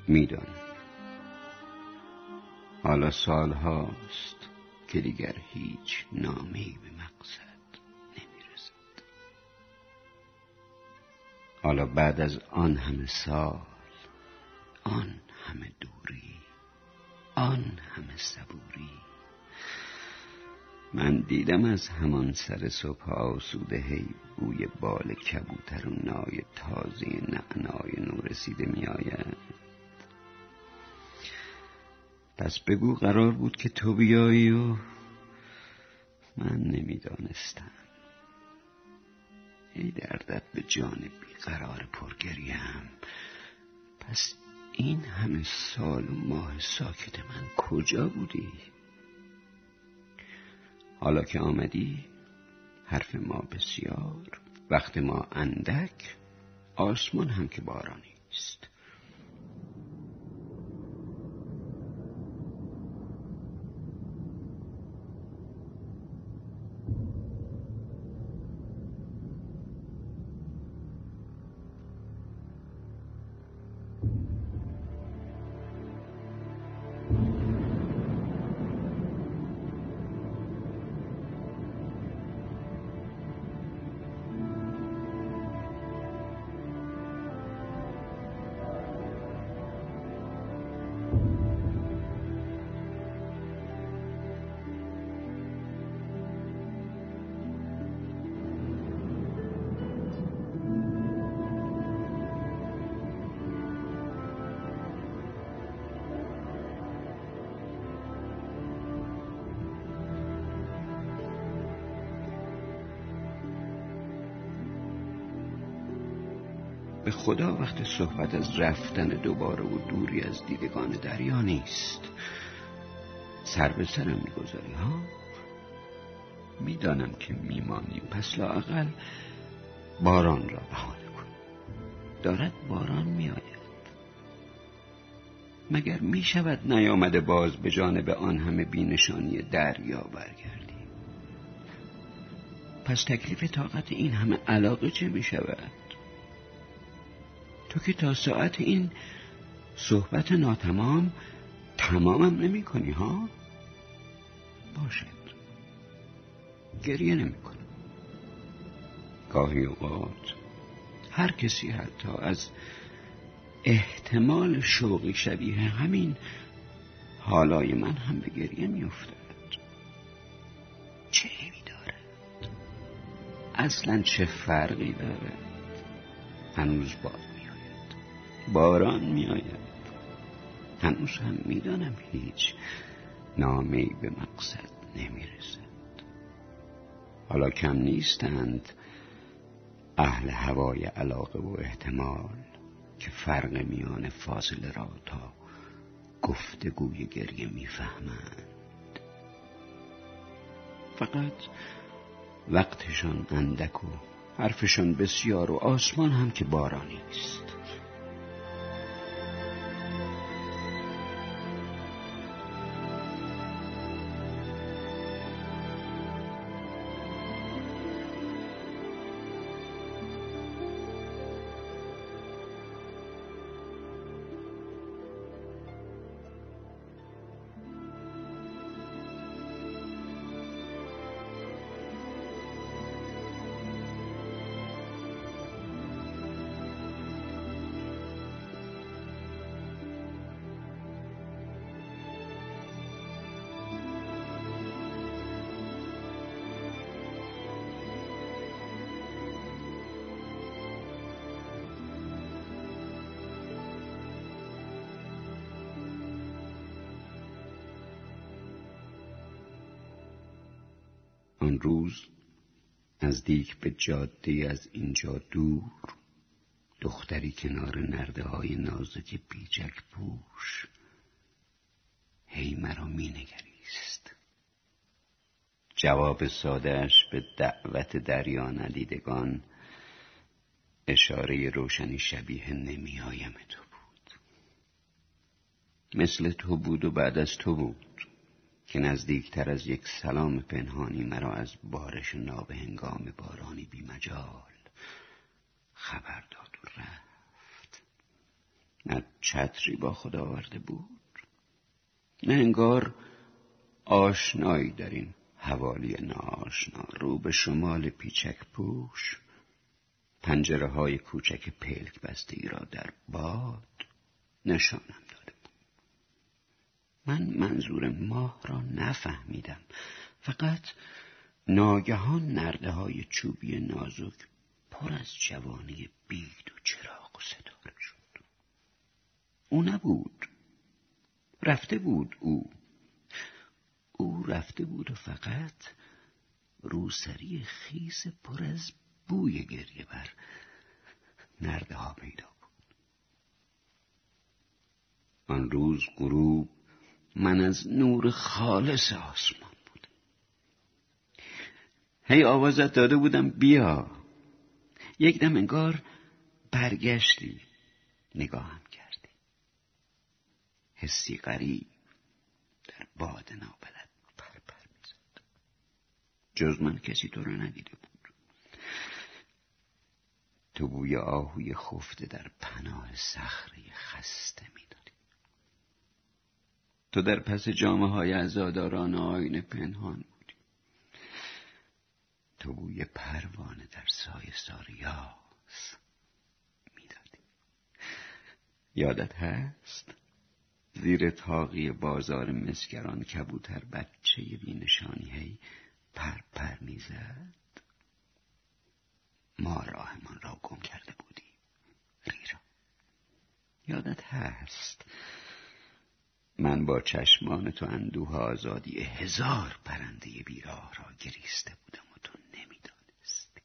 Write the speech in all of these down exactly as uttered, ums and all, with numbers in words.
میدانم. حالا سال هاست که دیگر هیچ نامه‌ای به مقصد نمیرسد. حالا بعد از آن همه سال، آن همه دوری، آن همه صبوری، من دیدم از همان سر صبح آسوده هی بوی بال کبوتر و نای تازه نعنای نورسیده می آید. پس بگو قرار بود که تو بیایی و من نمیدانستم. ای دردت به جان بیقرار پرگریم. پس این همه سال و ماه ساکت من کجا بودی؟ حالا که آمدی حرف ما بسیار، وقت ما اندک، آسمان هم که بارانی است. به خدا وقت صحبت از رفتن دوباره و دوری از دیدگان دریا نیست. سر به سرم میگذاری ها؟ میدانم که میمانیم، پس لااقل باران را بهانه کن. دارد باران میآید. مگر میشود نیامده باز به جانب آن همه بینشانی دریا برگردیم؟ پس تکلیف طاقت این همه علاقه چه میشود؟ تو که تا ساعت این صحبت ناتمام تمامم نمی کنی ها؟ باشد، گریه نمی کنم. گاهی اوقات هر کسی حتی از احتمال شوقی شبیه همین حالای من هم به گریه می افتد. چه عیبی دارد؟ اصلا چه فرقی دارد؟ هنوز باد می آید، باران می آید. هنوز هم می دانم هیچ نامه‌ای به مقصد نمی رسد. حالا کم نیستند اهل هوای علاقه و احتمال که فرق میان فاصله را تا گفتگوی گریه میفهمند. فقط وقتشان اندک و حرفشان بسیار و آسمان هم که بارانی است. آن روز نزدیک به جاده از اینجا دور، دختری کنار نرده های نازک بیجک پوش هی مرا می نگریست. جواب ساده‌اش به دعوت دریا ندیدگان اشاره روشنی شبیه نمی آیم تو بود. مثل تو بود و بعد از تو بود که نزدیکتر از یک سلام پنهانی مرا از بارش نابهنگام بارانی بی مجال خبر داد و رفت. نه چتری با خود آورده بود، نه انگار آشنایی در این حوالی ناآشنا. رو به شمال پیچک پوش، پنجره های کوچک پلک بسته ای را در باد نشانم داده بود. من منظور ماه را نفهمیدم، فقط ناگهان نرده های چوبی نازک پر از جوانی بید و چراغ و ستاره شد. او نبود، رفته بود. او او رفته بود و فقط روسری خیس پر از بوی گریه بر نرده ها پیدا بود. آن روز غروب من از نور خالص آسمان بودم. هی آوازت داده بودم بیا. یک دم انگار برگشتی، نگاهم کردی. حسی غریب در باد نابلد پر پر میزد. جز من کسی تو را ندیده بود. تو بوی آهوی خفته در پناه صخره خسته میدادی. تو در پس جامه های عزاداران آینه پنهان بودی. تو بوی پروانه در سایه ساریاس میدادی. یادت هست؟ زیر طاقی بازار مسگران کبوتر بچه بی نشانی هی پر پر میزد. ما راهمان را گم کرده بودیم. ریرا یادت هست؟ من با چشمان تو اندوه آزادی هزار پرنده بیراه را گریسته بودم و تو نمیدانستی.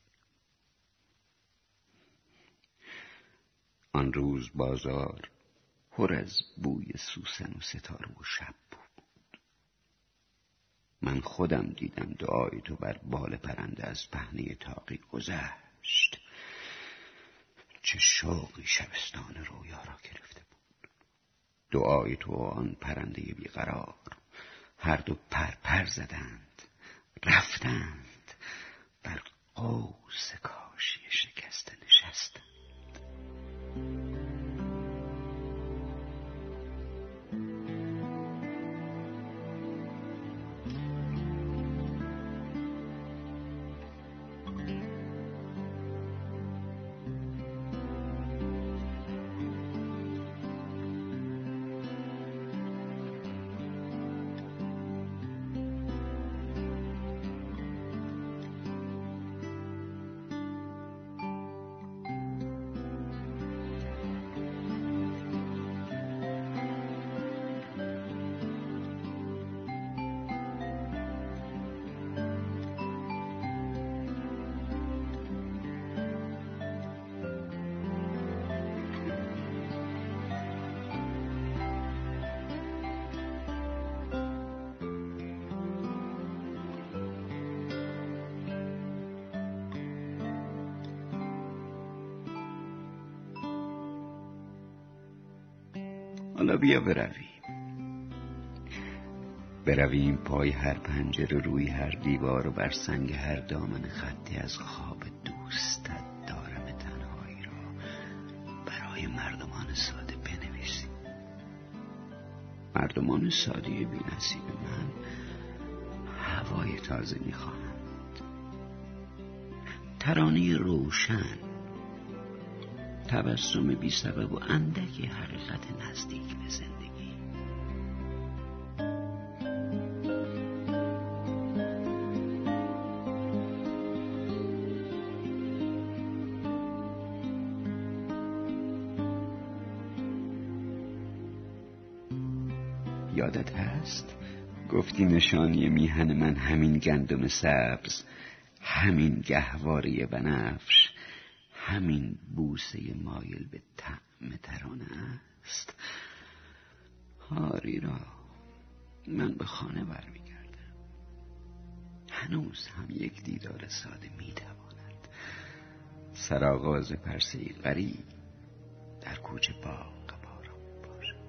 آن روز بازار پر از بوی سوسن و ستاره و شب بود. من خودم دیدم دعای تو بر بال پرنده از پهنه طاقی گذشت. چه شوقی شبستان رویا را گرفته بود. دعای تو و آن پرنده بیقرار هر دو پر پر زدند، رفتند، بر قوس کاشی شکسته نشستند. حالا بیا برویم. برویم پای هر پنجره، روی هر دیوار و بر سنگ هر دامن خطی از خواب دوستت دارم تنهایی را برای مردمان ساده بنویسیم. مردمان ساده بی نصیب من هوای تازه میخواهند، ترانه روشن، تبسم بی سبب و اندکی حقیقت نزدیک به زندگی. یادت هست؟ گفتی نشانی میهن من همین گندم سبز، همین گهواره بنفش، همین بوسه مایل به طعم ترانه است. هاری را من به خانه برمیگردم. هنوز هم یک دیدار ساده میتواند سرآغاز پرسه‌ای غریب در کوچه باغ باران باشد.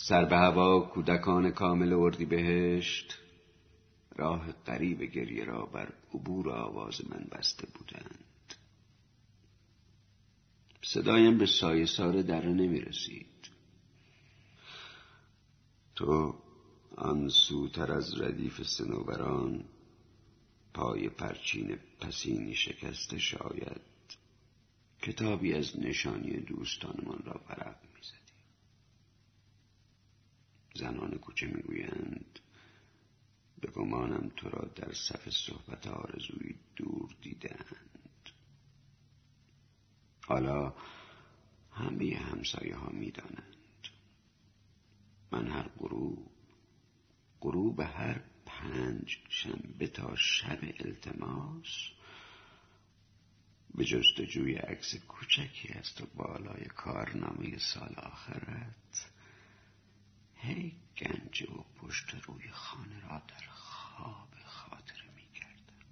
سر به هوا کودکان کامل اردیبهشت راه غریب گریه را بر عبور آواز من بسته بودند. صدایم به سایه سار دره نمی رسید. تو آن سوتر از ردیف صنوبران پای پرچین پسینی شکسته شاید کتابی از نشانی دوستانمان را ورق می زدی. زنان کوچه می گویند به گمانم تو را در صف صحبت آرزویی دور دیدند. حالا همه همسایه ها می دانند من هر غروب غروب هر پنج شنبه تا شب التماس به جستجوی عکس کوچکی از تو بالای کارنامه سال آخرت هی گنج و پشت روی خانه را در خواب خاطره می کردم.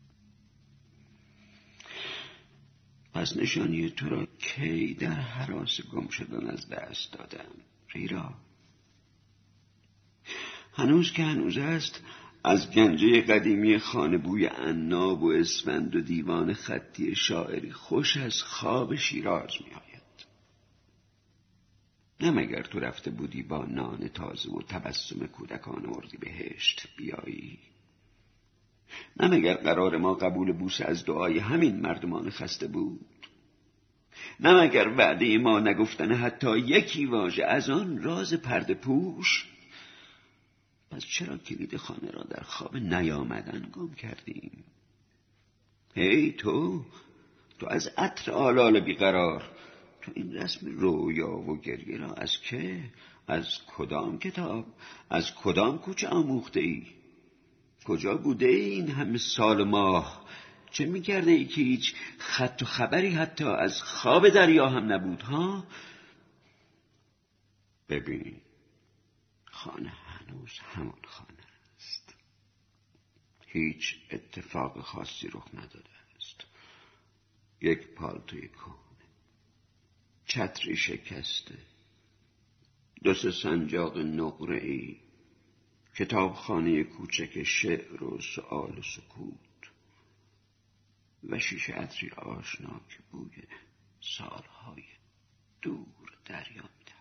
پس نشانی تو را کی در هراس گم شدن از دست دادم ریرا؟ هنوز که هنوز است از گنجه قدیمی خانه بوی عناب و اسفند و دیوان خطی شاعری خوش از خواب شیراز می آید. نه مگر تو رفته بودی با نان تازه و تبسم کودکان اردیبهشت بیایی؟ نه مگر قرار ما قبول بوسه از دعای همین مردمان خسته بود؟ نه مگر وعده ما نگفتن حتی یکی واژه از آن راز پرده پوش؟ پس چرا کلید خانه را در خواب نیامدن گم کردیم؟ هی تو تو از عطر آلال بیقرار، تو این رسم رویا و گریه را از که؟ از کدام کتاب؟ از کدام کوچه آموخته ای؟ کجا بوده ای این همه سال و ماه؟ چه میکرده ای که هیچ خط و خبری حتی از خواب دریا هم نبود ها؟ ببین خانه هنوز همان خانه است. هیچ اتفاق خاصی رخ نداده است. یک پالتوی کهنه، چتری شکسته، دو سه سنجاق نقره‌ای، کتابخانه کوچک شعر و سؤال و سکوت و شیشه عطری آشنا که بوی سالهای دور دریا می‌دهد.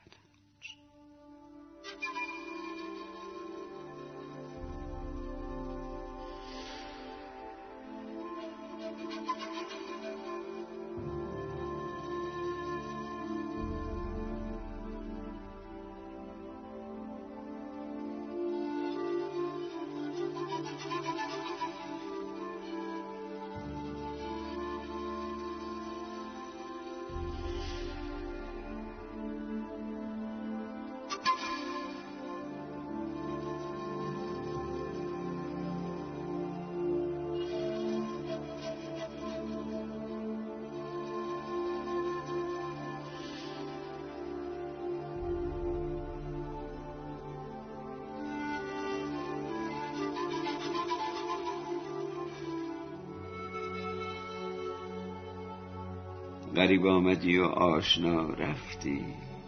غریب آمدی و آشنا رفتی،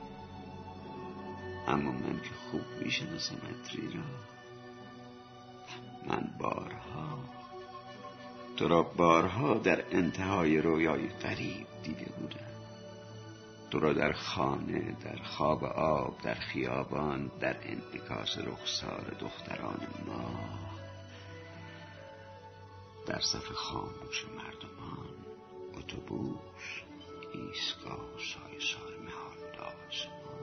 اما من که خوب میشناسمت ریرا. من بارها تو را بارها در انتهای رویای غریب دیده بودم. تو را در خانه، در خواب آب، در خیابان، در انعکاس رخسار دختران ما، در صف خاموش مردمان، اتوبوس، ایستگاه و سایه سار مهانداز.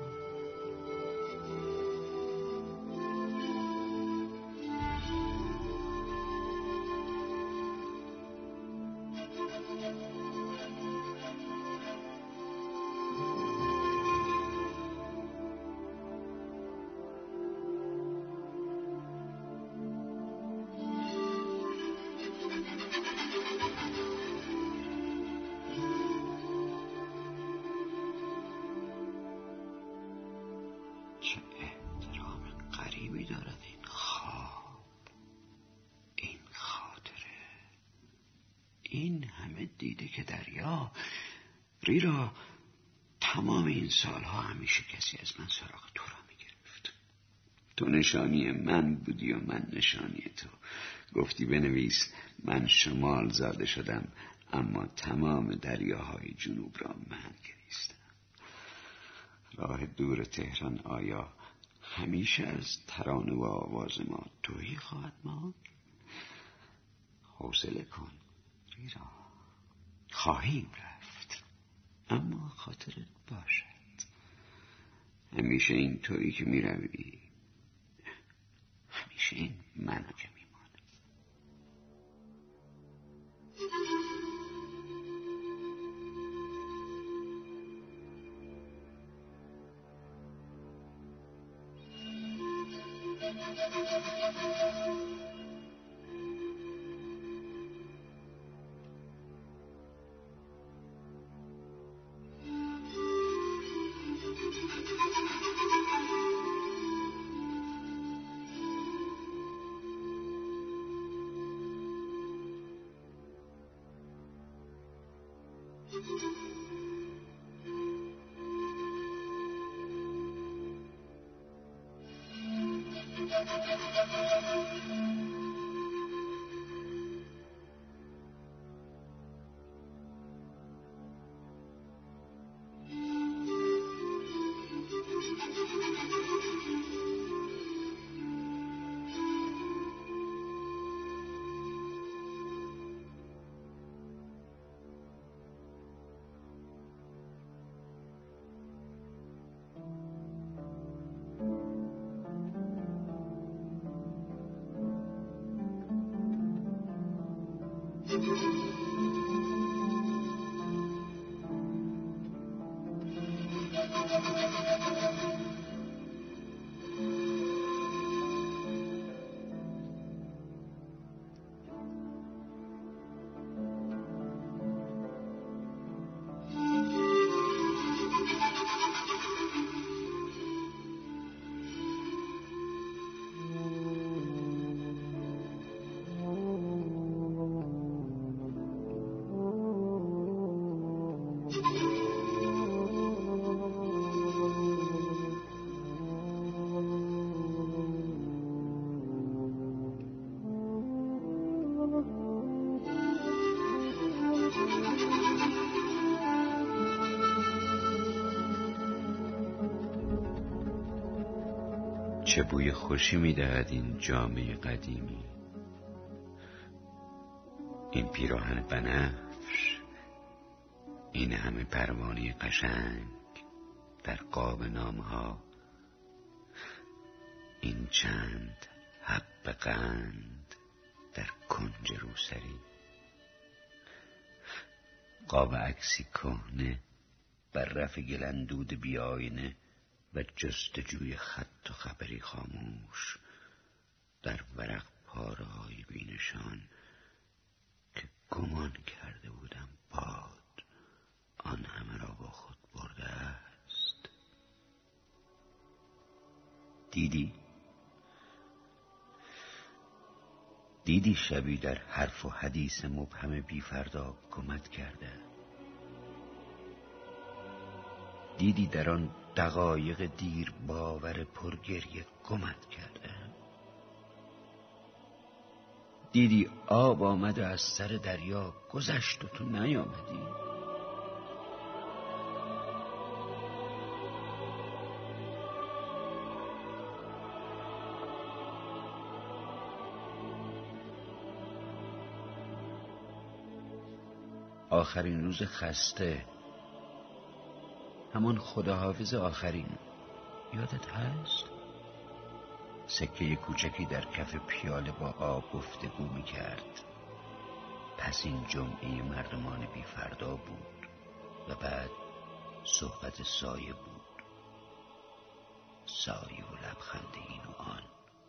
چه احترام غریبی دارد این خواب، این خاطره، این همه دیده که دریا. ریرا تمام این سالها همیشه کسی از من سراغ تو را می گرفت. تو نشانی من بودی و من نشانی تو. گفتی بنویس من شمال زاده شدم، اما تمام دریاهای جنوب را من گریستم. راه دور تهران آیا همیشه از ترانه و آواز ما تویی خواهد ماند؟ حوصله کن ریرا، خواهیم رفت، اما خاطرت باشد همیشه این تویی که می روی، همیشه این منو که می مانم. چه بوی خوشی می‌دهد این جامه قدیمی، این پیراهن بنفش، این همه پروانه قشنگ در قاب نام‌ها، این چند حب قند در کنج روسری، قاب عکسی کهنه بر رف گلندود بیاینه و جستجوی خط و خبری خاموش در ورق پاره های بینشان که گمان کرده بودم باد آن همه را با خود برده است. دیدی؟ دیدی شبی در حرف و حدیث مبهم بی فردا گمت کرده؟ دیدی در آن دقایق دیر باور پرگریه گمت کرده؟ دیدی آب آمد و از سر دریا گذشت و تو نیامدی؟ آخرین روز خسته، همان خداحافظ آخرین، یادت هست؟ سکه کوچکی در کف پیاله با آب گفتگو می کرد. پس این جمعه مردمان بی فردا بود و بعد صحبت سایه بود، سایه و لبخند این و آن.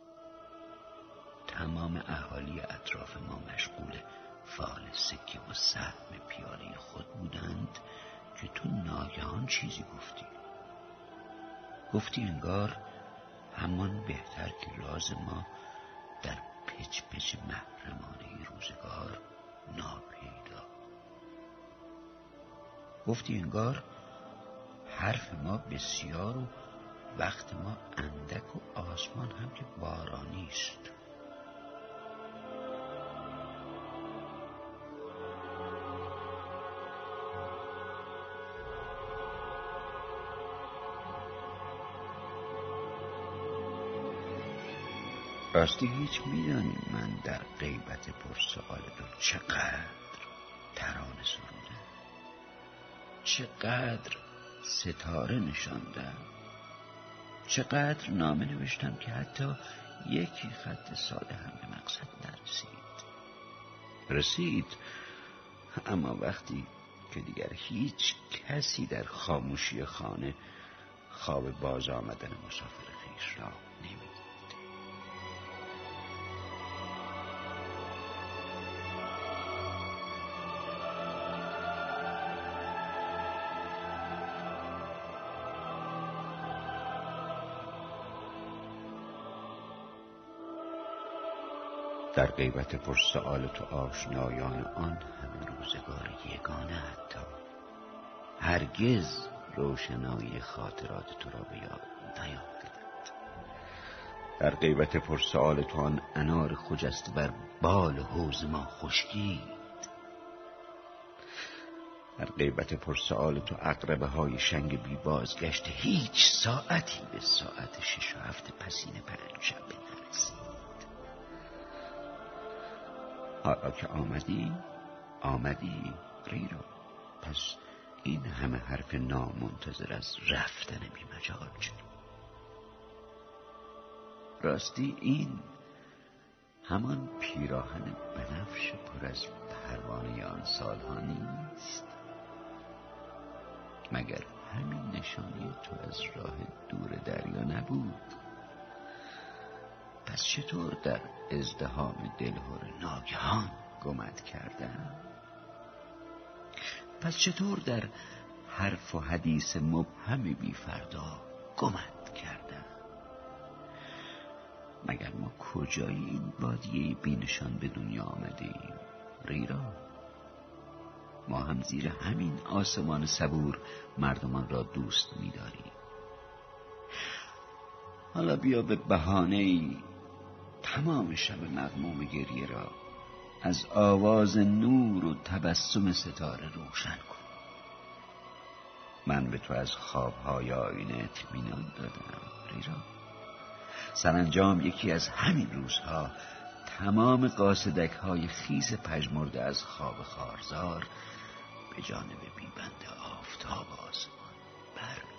تمام اهالی اطراف ما مشغول فال سکه و سهم پیاله خود بودند که تو ناگهان چیزی گفتی. گفتی انگار همان بهتر که راز ما در پچ پچ محرمانه روزگار ناپیدا. گفتی انگار حرف ما بسیار و وقت ما اندک و آسمان هم که بارانی است. راستی هیچ میدانی من در غیبت پرسؤال تو چقدر ترانه سرودم، چقدر ستاره نشاندم، چقدر نامه نوشتم که حتی یکی خط ساده هم به مقصد نرسید. رسید، اما وقتی که دیگر هیچ کسی در خاموشی خانه خواب باز آمدن مسافر خویش را نمید. در غیبت پرسؤال تو آشنایان آن همه روزگار یگانه حتی هرگز روشنایی خاطرات تو را به یاد نیافتند. در غیبت پرسؤال تو آن انار خجسته بر بال حوض ما خشکید. در غیبت پرسؤال تو عقربه های شنگ بی بازگشت هیچ ساعتی به ساعت شش و هفت پسین پنجشنبه نرسید. حالا که آمدی آمدی ریرا، پس این همه حرف نامنتظر از رفتن بی مجال چه؟ راستی این همان پیراهن بنفش پر از پروانه آن سالها نیست؟ مگر همین نشانی تو از راه دور دریا نبود؟ پس چطور در ازدحام دلهور ناگهان گمت کردم؟ پس چطور در حرف و حدیث مبهم بی فردا گمت کردم؟ مگر ما کجای این بادیه بینشان به دنیا آمده ایم ریرا؟ ما هم زیر همین آسمان صبور مردمان را دوست می‌داریم. حالا بیا به بهانه‌ای تمام شب مغموم گریه را از آواز نور و تبسم ستاره روشن کن. من به تو از خوابهای آینه اطمینان دادم ریرا. سرانجام یکی از همین روزها تمام قاصدک های خیس پژمرده از خواب خارزار به جانب بیبند آفتاب آسمان بر